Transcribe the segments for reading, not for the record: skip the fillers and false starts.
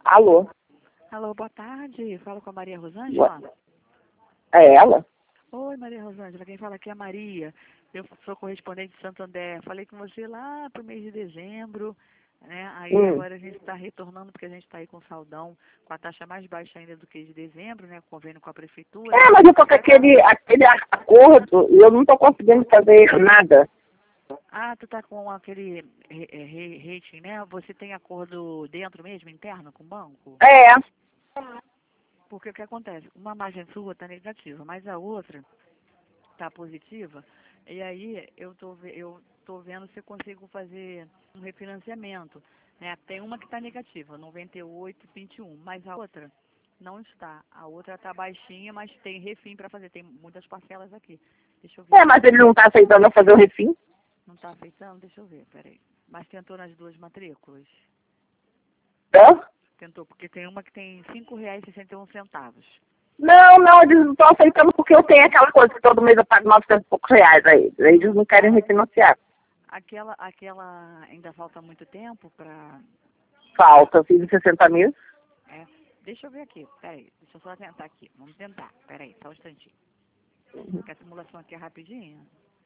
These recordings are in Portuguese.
Alô? Alô, boa tarde. Falo com a Maria Boa- Rosângela. É ela? Oi, Maria Rosângela. Quem fala aqui é a Maria. Eu sou correspondente de Santo André. Falei com você lá pro mês de dezembro, né? Aí Hum. agora a gente está retornando porque a gente está aí com saldão, com a taxa mais baixa ainda do que de dezembro, né? Convênio com a prefeitura. Mas eu tô com aquele acordo e eu não tô conseguindo fazer nada. Ah, tu tá com aquele rating, né? Você tem acordo dentro mesmo, interno, com o banco? É. Porque o que acontece? Uma margem sua está negativa, mas a outra está positiva. E aí eu tô vendo se eu consigo fazer um refinanciamento, né? Tem uma que está negativa, 98,21, mas a outra não está. A outra está baixinha, mas tem refim para fazer. Tem muitas parcelas aqui. Deixa eu ver. Mas ele não tá aceitando eu fazer o refim. Não está aceitando? Deixa eu ver, peraí. Mas tentou nas duas matrículas? Hã? Tentou, porque tem uma que tem R$ 5,61. Não, eles não estão aceitando porque eu tenho aquela coisa que todo mês eu pago 900 e poucos reais a eles. Eles não querem refinanciar. Aquela ainda falta muito tempo para... Falta, eu fiz os 60 mil. É, deixa eu ver aqui, peraí, deixa eu só tentar aqui, vamos tentar, peraí, só um instantinho. Porque a simulação aqui é rapidinha.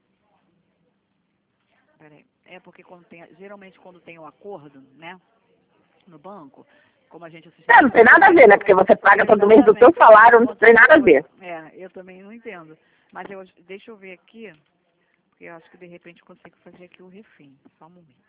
Peraí, é porque geralmente quando tem o acordo, né, no banco, como a gente... Não tem nada a ver, né? Porque você paga todo mês do seu Exatamente, salário, não tem nada a ver. eu também não entendo. Mas deixa eu ver aqui, porque eu acho que de repente eu consigo fazer aqui o refim, só um momento.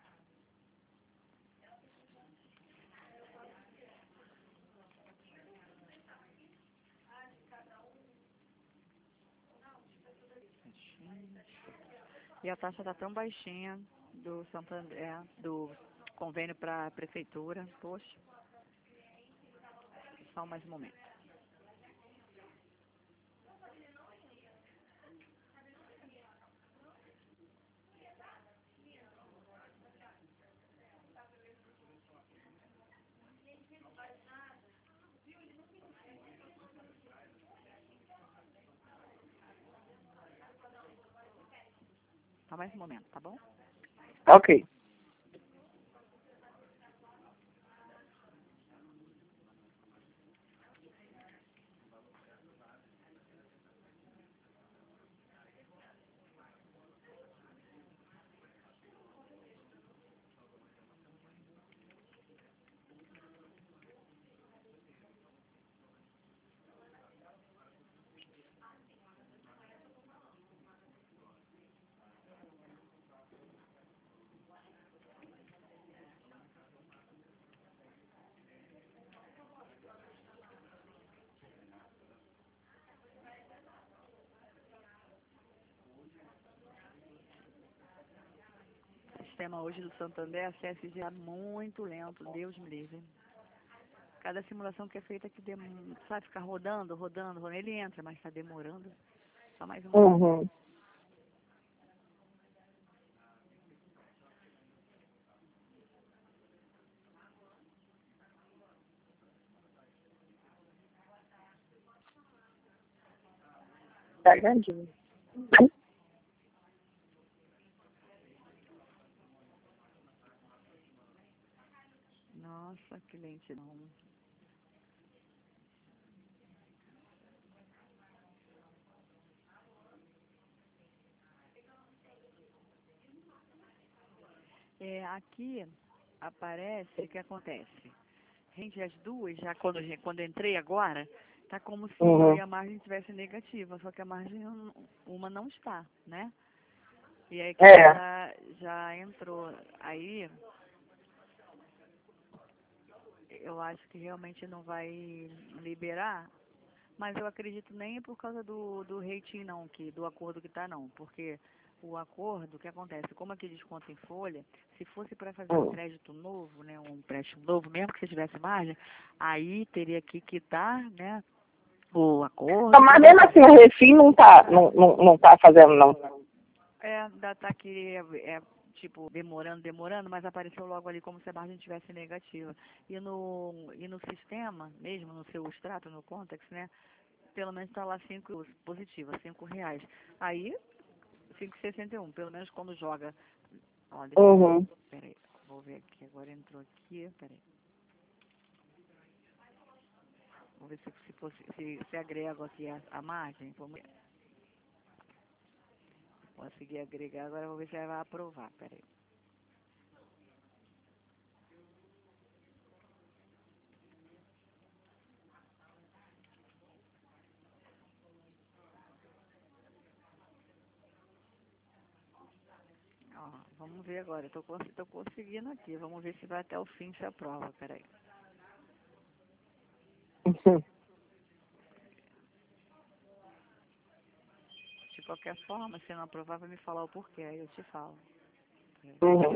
E a taxa está tão baixinha do Santander, do convênio para a prefeitura. Poxa, só mais um momento. Só mais um momento, tá bom? Ok. O sistema hoje do Santander, a CSG é muito lento, Deus me livre. Cada simulação que é feita que sabe, ficar rodando, ele entra, mas está demorando. Só mais um momento. Uhum. Tá grandinho. Nossa, que lentidão. Aqui aparece o que acontece. Gente, as duas, já quando eu entrei agora, tá como se Uhum. a margem estivesse negativa, só que a margem uma não está, né? E aí que É. já entrou. Aí eu acho que realmente não vai liberar, mas eu acredito nem por causa do rating não, do acordo que tá não, porque o acordo, o que acontece, como aqui desconto em folha, se fosse para fazer um crédito novo, né, um empréstimo novo, mesmo que você tivesse margem, aí teria que quitar, né, o acordo. Mas mesmo assim, a refim não tá fazendo, não. Ainda tá aqui, tipo, demorando, mas apareceu logo ali como se a margem tivesse negativa. E no sistema, mesmo no seu extrato, no Context, né, pelo menos está lá 5 positiva, R$ 5. Aí, 5,61, pelo menos quando joga. Ó, deixa eu ver. Uhum. Peraí, vou ver aqui, agora entrou aqui, peraí. Vou ver se agrego aqui a margem. Vamos ver. Consegui agregar, agora vou ver se ela vai aprovar. Peraí. Ó, vamos ver agora. Tô conseguindo aqui. Vamos ver se vai até o fim, se aprova. Peraí. Uhum. De qualquer forma, se não aprovar, vai me falar o porquê. Aí eu te falo. Uhum.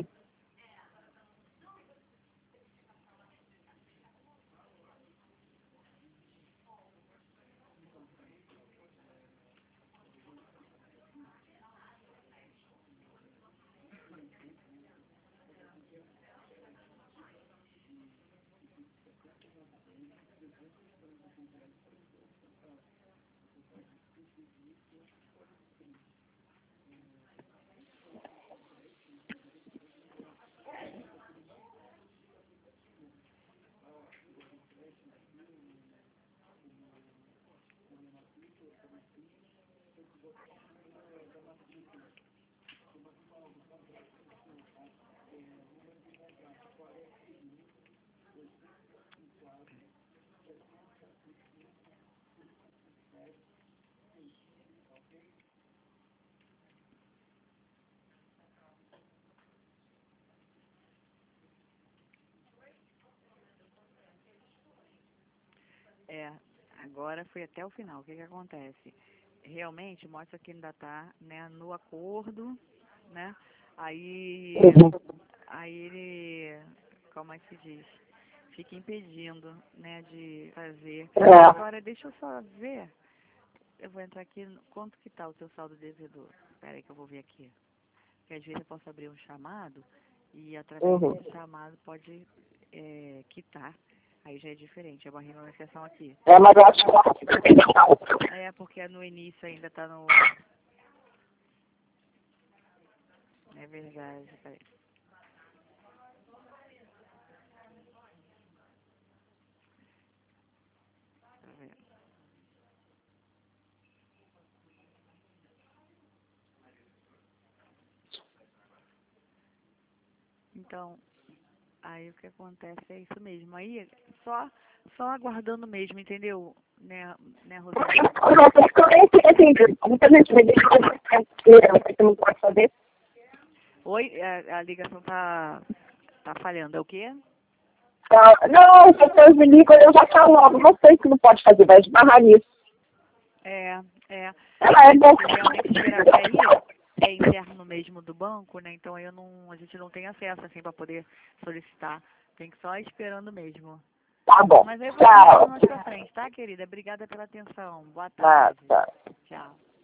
Agora foi até o final. O que acontece? Realmente mostra que ainda está, né, no acordo, né? Aí, Uhum. aí ele, como é que se diz? Fica impedindo, né, de fazer. É. Agora, deixa eu só ver. Eu vou entrar aqui. Quanto que tá o teu saldo devedor? Espera aí que eu vou ver aqui. Porque às vezes eu posso abrir um chamado e através Uhum. desse chamado pode quitar. Aí já é diferente, é uma renegociação aqui. Mas eu acho que ela fica legal. Porque no início ainda tá no... É verdade, peraí. Deixa eu ver. Então, aí o que acontece é isso mesmo. Aí, só aguardando mesmo, entendeu? Né, Rosana? Eu nem entendi. Muita gente me diz que você não pode fazer. Oi, a ligação tá falhando. É o quê? Não, as pessoas me ligam e eu já falo logo. Não sei que não pode fazer, vai esbarrar nisso. É. Ela é bom. Realmente esperar aí é interno mesmo do banco, né? Então aí a gente não tem acesso assim para poder solicitar. Tem que só ir esperando mesmo. Tá bom. Mas aí eu vou Tchau. mais pra frente, tá, querida? Obrigada pela atenção. Boa Tá, tarde. tá. Tchau.